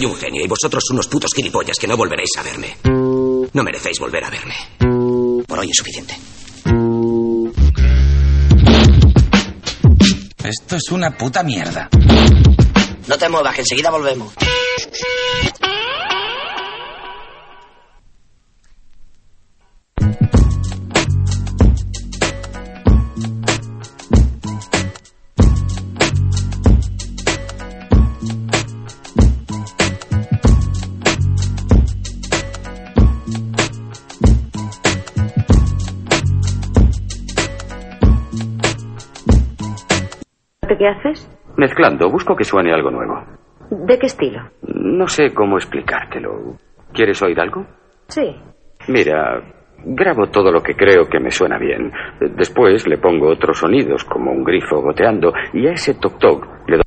soy un genio y vosotros unos putos gilipollas que no volveréis a verme. No merecéis volver a verme. Por hoy es suficiente. Esto es una puta mierda. No te muevas, que enseguida volvemos. ¿Qué haces? Mezclando, busco que suene algo nuevo. ¿De qué estilo? No sé cómo explicártelo. ¿Quieres oír algo? Sí. Mira, grabo todo lo que creo que me suena bien. Después le pongo otros sonidos, como un grifo goteando, y a ese toc-toc le doy